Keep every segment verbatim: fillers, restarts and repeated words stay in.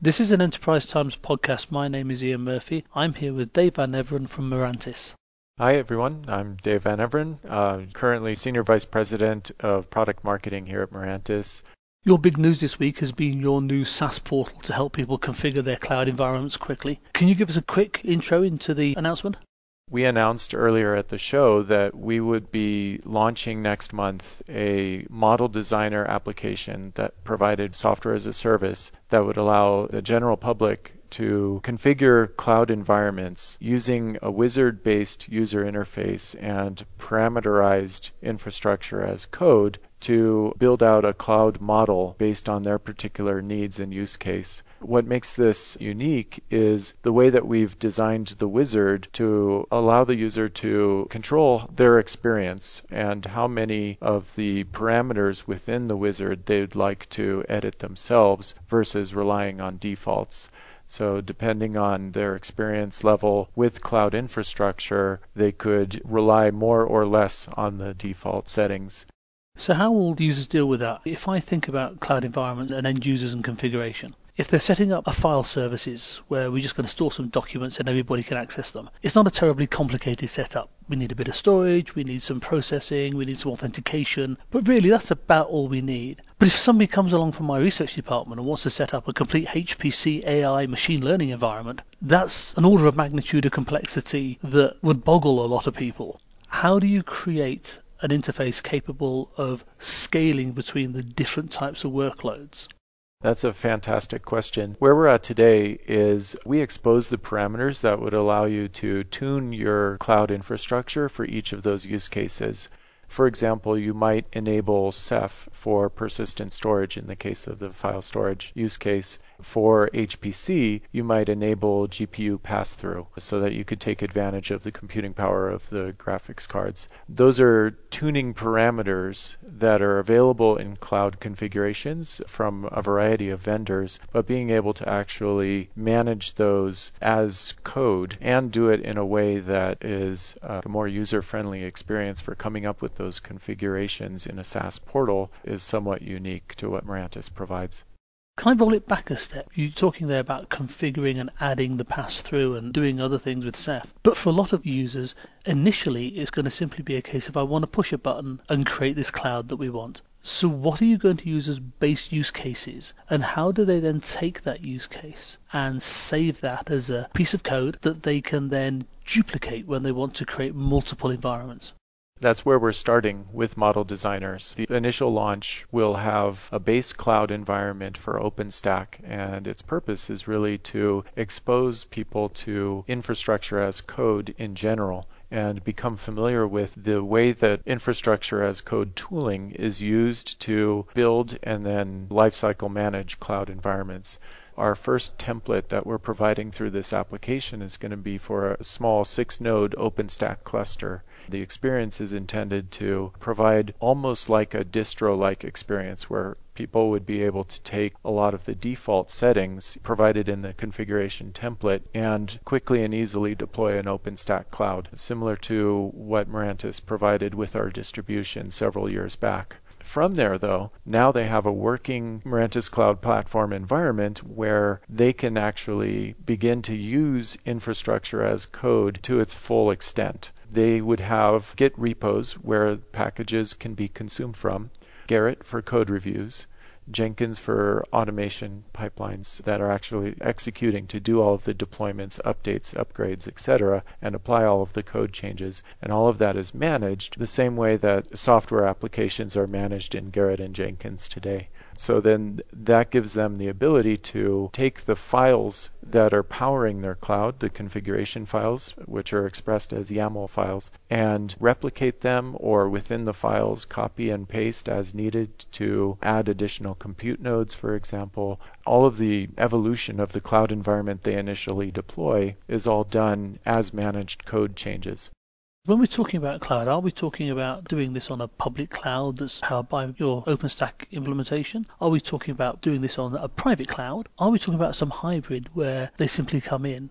This is an Enterprise Times podcast. My name is Ian Murphy. I'm here with Dave Van Everen from Mirantis. Hi, everyone. I'm Dave Van Everen, uh, currently Senior Vice President of Product Marketing here at Mirantis. Your big news this week has been your new SaaS portal to help people configure their cloud environments quickly. Can you give us a quick intro into the announcement? We announced earlier at the show that we would be launching next month a model designer application that provided software as a service that would allow the general public to configure cloud environments using a wizard-based user interface and parameterized infrastructure as code to build out a cloud model based on their particular needs and use case. What makes this unique is the way that we've designed the wizard to allow the user to control their experience and how many of the parameters within the wizard they'd like to edit themselves versus relying on defaults. So depending on their experience level with cloud infrastructure, they could rely more or less on the default settings. So how will users deal with that? If I think about cloud environments and end users and configuration, if they're setting up a file services where we're just going to store some documents and everybody can access them, it's not a terribly complicated setup. We need a bit of storage, we need some processing, we need some authentication, but really that's about all we need. But if somebody comes along from my research department and wants to set up a complete H P C A I machine learning environment, that's an order of magnitude of complexity that would boggle a lot of people. How do you create an interface capable of scaling between the different types of workloads? That's a fantastic question. Where we're at today is we expose the parameters that would allow you to tune your cloud infrastructure for each of those use cases. For example, you might enable Ceph for persistent storage in the case of the file storage use case. For H P C, you might enable G P U pass-through so that you could take advantage of the computing power of the graphics cards. Those are tuning parameters that are available in cloud configurations from a variety of vendors, but being able to actually manage those as code and do it in a way that is a more user-friendly experience for coming up with those configurations in a SaaS portal is somewhat unique to what Mirantis provides. Can I roll it back a step? You're talking there about configuring and adding the pass-through and doing other things with Ceph. But for a lot of users, initially it's going to simply be a case of I want to push a button and create this cloud that we want. So what are you going to use as base use cases? And how do they then take that use case and save that as a piece of code that they can then duplicate when they want to create multiple environments? That's where we're starting with model designers. The initial launch will have a base cloud environment for OpenStack, and its purpose is really to expose people to infrastructure as code in general and become familiar with the way that infrastructure as code tooling is used to build and then lifecycle manage cloud environments. Our first template that we're providing through this application is going to be for a small six-node OpenStack cluster. The experience is intended to provide almost like a distro-like experience where people would be able to take a lot of the default settings provided in the configuration template and quickly and easily deploy an OpenStack cloud, similar to what Mirantis provided with our distribution several years back. From there, though, now they have a working Mirantis Cloud Platform environment where they can actually begin to use infrastructure as code to its full extent. They would have Git repos where packages can be consumed from, Gerrit for code reviews, Jenkins for automation pipelines that are actually executing to do all of the deployments, updates, upgrades, et cetera, and apply all of the code changes. And all of that is managed the same way that software applications are managed in Gerrit and Jenkins today. So then that gives them the ability to take the files that are powering their cloud, the configuration files, which are expressed as YAML files, and replicate them or within the files copy and paste as needed to add additional compute nodes, for example. All of the evolution of the cloud environment they initially deploy is all done as managed code changes. When we're talking about cloud, are we talking about doing this on a public cloud that's powered by your OpenStack implementation? Are we talking about doing this on a private cloud? Are we talking about some hybrid where they simply come in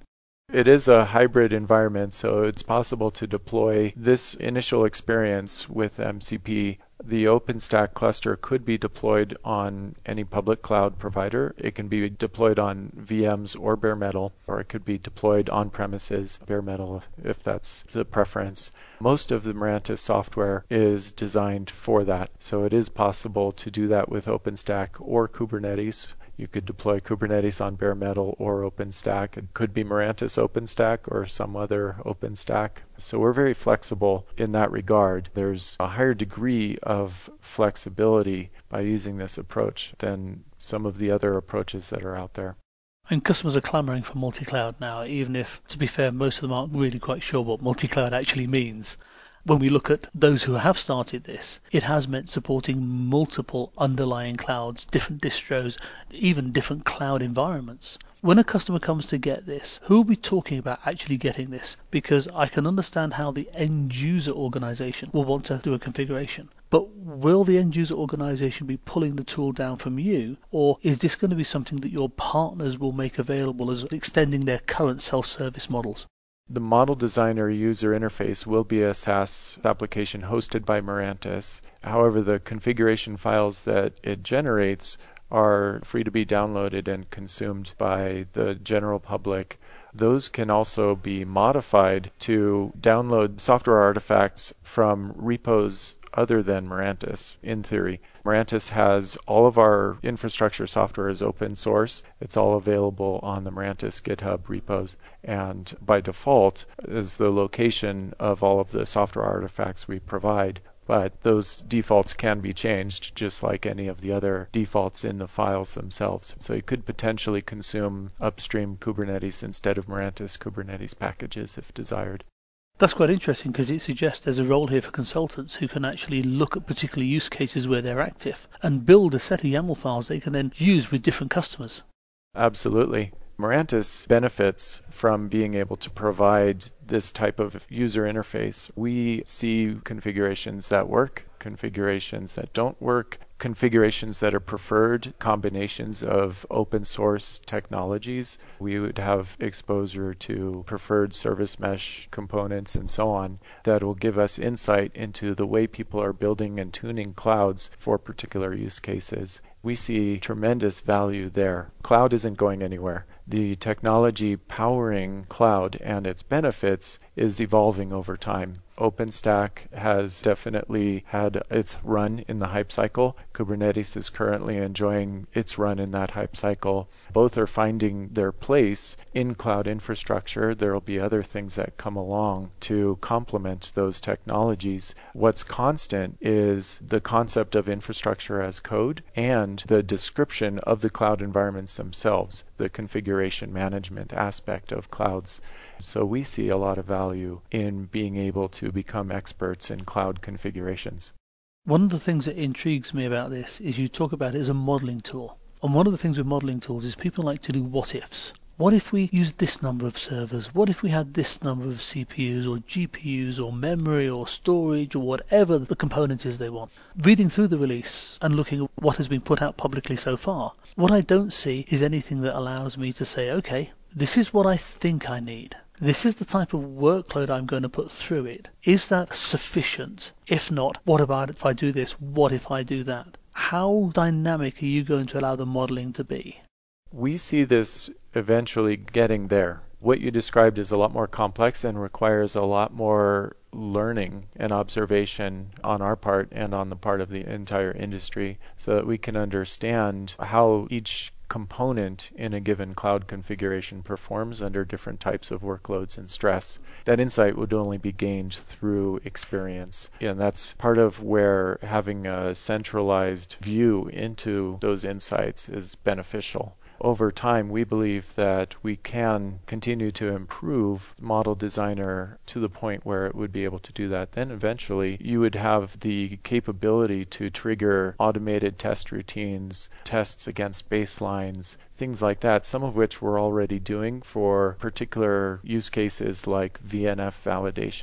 It is a hybrid environment, so it's possible to deploy this initial experience with M C P. The OpenStack cluster could be deployed on any public cloud provider. It can be deployed on V Ms or bare metal, or it could be deployed on premises, bare metal if that's the preference. Most of the Mirantis software is designed for that, so it is possible to do that with OpenStack or Kubernetes. You could deploy Kubernetes on bare metal or OpenStack. It could be Mirantis OpenStack or some other OpenStack. So we're very flexible in that regard. There's a higher degree of flexibility by using this approach than some of the other approaches that are out there. And customers are clamoring for multi-cloud now, even if, to be fair, most of them aren't really quite sure what multi-cloud actually means. When we look at those who have started this, it has meant supporting multiple underlying clouds, different distros, even different cloud environments. When a customer comes to get this, who are we talking about actually getting this? Because I can understand how the end user organization will want to do a configuration. But will the end user organization be pulling the tool down from you, or is this going to be something that your partners will make available as extending their current self-service models? The Model Designer user interface will be a SaaS application hosted by Mirantis. However, the configuration files that it generates are free to be downloaded and consumed by the general public. Those can also be modified to download software artifacts from repos other than Mirantis, in theory. Mirantis has all of our infrastructure software is open source. It's all available on the Mirantis GitHub repos, and by default is the location of all of the software artifacts we provide. But those defaults can be changed just like any of the other defaults in the files themselves. So you could potentially consume upstream Kubernetes instead of Mirantis Kubernetes packages if desired. That's quite interesting because it suggests there's a role here for consultants who can actually look at particular use cases where they're active and build a set of YAML files they can then use with different customers. Absolutely. Mirantis benefits from being able to provide this type of user interface. We see configurations that work, configurations that don't work, configurations that are preferred, combinations of open source technologies. We would have exposure to preferred service mesh components and so on that will give us insight into the way people are building and tuning clouds for particular use cases. We see tremendous value there. Cloud isn't going anywhere. The technology powering cloud and its benefits is evolving over time. OpenStack has definitely had its run in the hype cycle. Kubernetes is currently enjoying its run in that hype cycle. Both are finding their place in cloud infrastructure. There will be other things that come along to complement those technologies. What's constant is the concept of infrastructure as code and the description of the cloud environments themselves, the configuration management aspect of clouds. So we see a lot of value in being able to become experts in cloud configurations. One of the things that intrigues me about this is you talk about it as a modeling tool. And one of the things with modeling tools is people like to do what ifs. What if we used this number of servers? What if we had this number of C P Us or G P Us or memory or storage or whatever the component is they want? Reading through the release and looking at what has been put out publicly so far, what I don't see is anything that allows me to say, okay, this is what I think I need. This is the type of workload I'm going to put through it. Is that sufficient? If not, what about if I do this? What if I do that? How dynamic are you going to allow the modeling to be? We see this eventually getting there. What you described is a lot more complex and requires a lot more learning and observation on our part and on the part of the entire industry so that we can understand how each component in a given cloud configuration performs under different types of workloads and stress. That insight would only be gained through experience. And that's part of where having a centralized view into those insights is beneficial. Over time, we believe that we can continue to improve Model Designer to the point where it would be able to do that. Then eventually, you would have the capability to trigger automated test routines, tests against baselines, things like that, some of which we're already doing for particular use cases like V N F validation.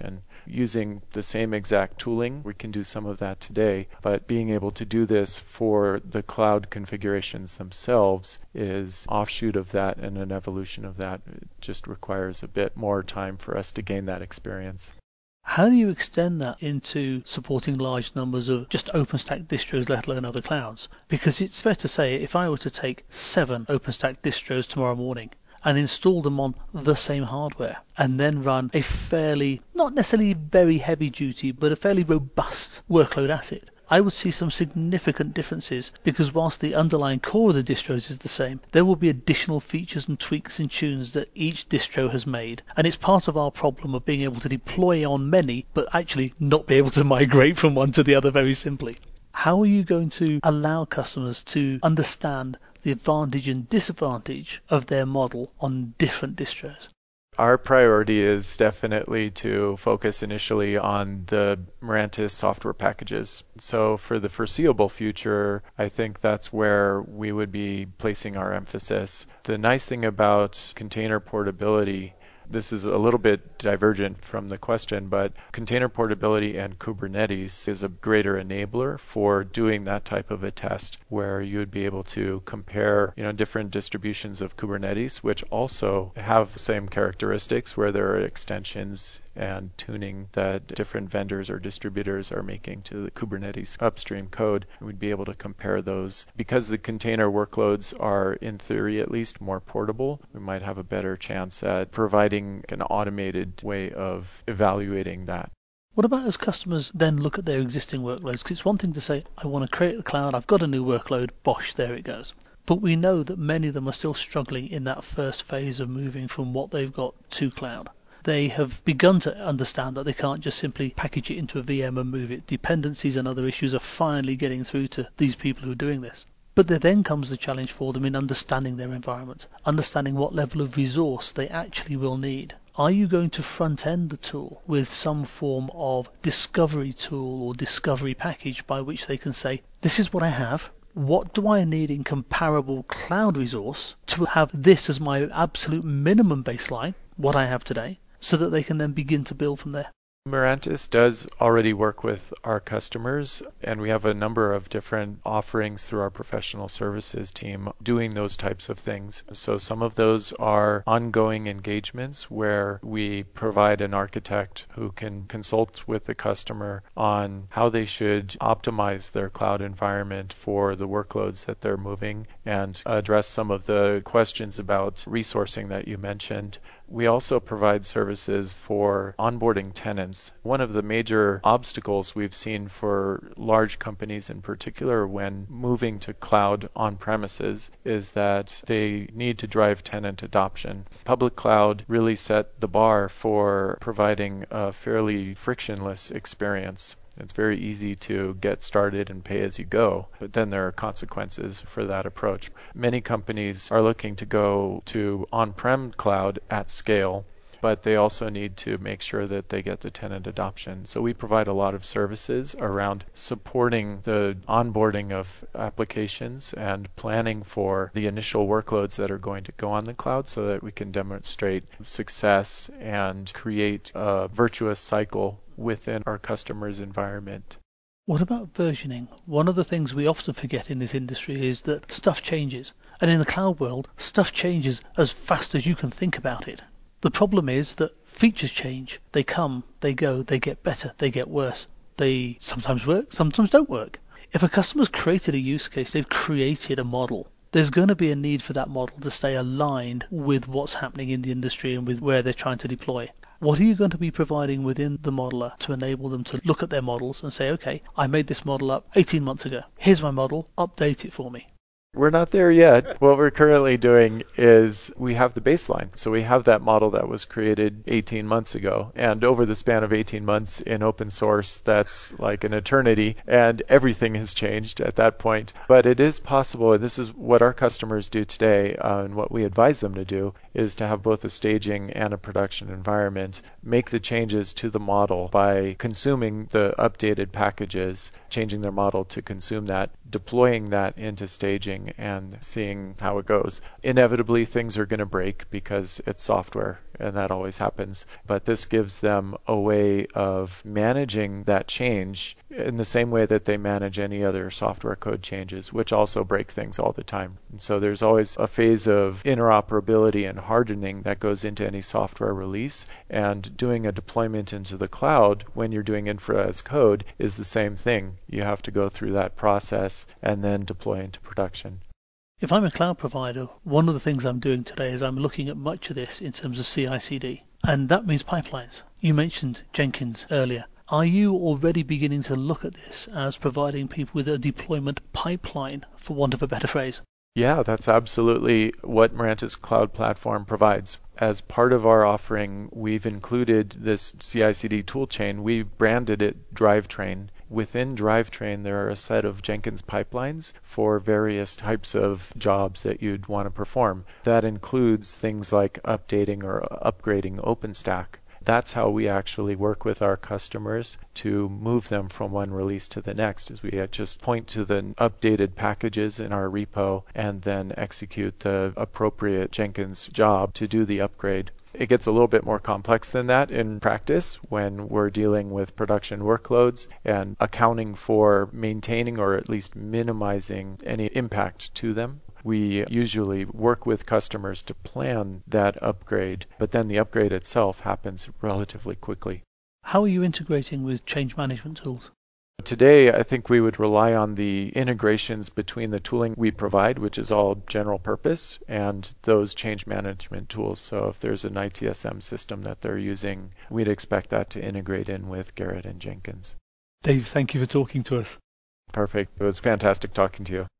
using the same exact tooling. We can do some of that today, but being able to do this for the cloud configurations themselves is offshoot of that and an evolution of that. It just requires a bit more time for us to gain that experience. How do you extend that into supporting large numbers of just OpenStack distros, let alone other clouds? Because it's fair to say, if I were to take seven OpenStack distros tomorrow morning and install them on the same hardware, and then run a fairly, not necessarily very heavy duty, but a fairly robust workload at it, I would see some significant differences, because whilst the underlying core of the distros is the same, there will be additional features and tweaks and tunes that each distro has made. And it's part of our problem of being able to deploy on many, but actually not be able to migrate from one to the other very simply. How are you going to allow customers to understand the advantage and disadvantage of their model on different distros? Our priority is definitely to focus initially on the Mirantis software packages. So for the foreseeable future, I think that's where we would be placing our emphasis. The nice thing about container portability, this is a little bit divergent from the question, but container portability and Kubernetes is a greater enabler for doing that type of a test, where you would be able to compare, you know, different distributions of Kubernetes, which also have the same characteristics, where there are extensions and tuning that different vendors or distributors are making to the Kubernetes upstream code. We'd be able to compare those. Because the container workloads are, in theory at least, more portable, we might have a better chance at providing an automated way of evaluating that. What about as customers then look at their existing workloads? Because it's one thing to say, I want to create the cloud, I've got a new workload, bosh, there it goes. But we know that many of them are still struggling in that first phase of moving from what they've got to cloud. They have begun to understand that they can't just simply package it into a V M and move it. Dependencies and other issues are finally getting through to these people who are doing this. But there then comes the challenge for them in understanding their environment, understanding what level of resource they actually will need. Are you going to front end the tool with some form of discovery tool or discovery package by which they can say, this is what I have, what do I need in comparable cloud resource to have this as my absolute minimum baseline, what I have today, so that they can then begin to build from there? Mirantis does already work with our customers, and we have a number of different offerings through our professional services team doing those types of things. So some of those are ongoing engagements where we provide an architect who can consult with the customer on how they should optimize their cloud environment for the workloads that they're moving and address some of the questions about resourcing that you mentioned. We also provide services for onboarding tenants. One of the major obstacles we've seen for large companies in particular when moving to cloud on premises is that they need to drive tenant adoption. Public cloud really set the bar for providing a fairly frictionless experience. It's very easy to get started and pay as you go, but then there are consequences for that approach. Many companies are looking to go to on-prem cloud at scale, but they also need to make sure that they get the tenant adoption. So we provide a lot of services around supporting the onboarding of applications and planning for the initial workloads that are going to go on the cloud so that we can demonstrate success and create a virtuous cycle within our customer's environment. What about versioning? One of the things we often forget in this industry is that stuff changes. And in the cloud world, stuff changes as fast as you can think about it. The problem is that features change. They come, they go, they get better, they get worse. They sometimes work, sometimes don't work. If a customer's created a use case, they've created a model, there's going to be a need for that model to stay aligned with what's happening in the industry and with where they're trying to deploy. What are you going to be providing within the modeler to enable them to look at their models and say, okay, I made this model up eighteen months ago. Here's my model, update it for me. We're not there yet. What we're currently doing is we have the baseline. So we have that model that was created eighteen months ago. And over the span of eighteen months in open source, that's like an eternity. And everything has changed at that point. But it is possible, and this is what our customers do today, uh, and what we advise them to do, is to have both a staging and a production environment, make the changes to the model by consuming the updated packages, changing their model to consume that, deploying that into staging and seeing how it goes. Inevitably, things are going to break because it's software. and that always happens. But this gives them a way of managing that change in the same way that they manage any other software code changes, which also break things all the time. And so there's always a phase of interoperability and hardening that goes into any software release, and doing a deployment into the cloud when you're doing infra as code is the same thing. You have to go through that process and then deploy into production. If I'm a cloud provider, one of the things I'm doing today is I'm looking at much of this in terms of C I C D, and that means pipelines. You mentioned Jenkins earlier. Are you already beginning to look at this as providing people with a deployment pipeline, for want of a better phrase? Yeah, that's absolutely what Mirantis Cloud Platform provides. As part of our offering, we've included this C I C D toolchain. We've branded it DriveTrain. Within DriveTrain, there are a set of Jenkins pipelines for various types of jobs that you'd want to perform. That includes things like updating or upgrading OpenStack. That's how we actually work with our customers to move them from one release to the next, is we just point to the updated packages in our repo and then execute the appropriate Jenkins job to do the upgrade. It gets a little bit more complex than that in practice when we're dealing with production workloads and accounting for maintaining or at least minimizing any impact to them. We usually work with customers to plan that upgrade, but then the upgrade itself happens relatively quickly. How are you integrating with change management tools? Today, I think we would rely on the integrations between the tooling we provide, which is all general purpose, and those change management tools. So if there's an I T S M system that they're using, we'd expect that to integrate in with Gerrit and Jenkins. Dave, thank you for talking to us. Perfect. It was fantastic talking to you.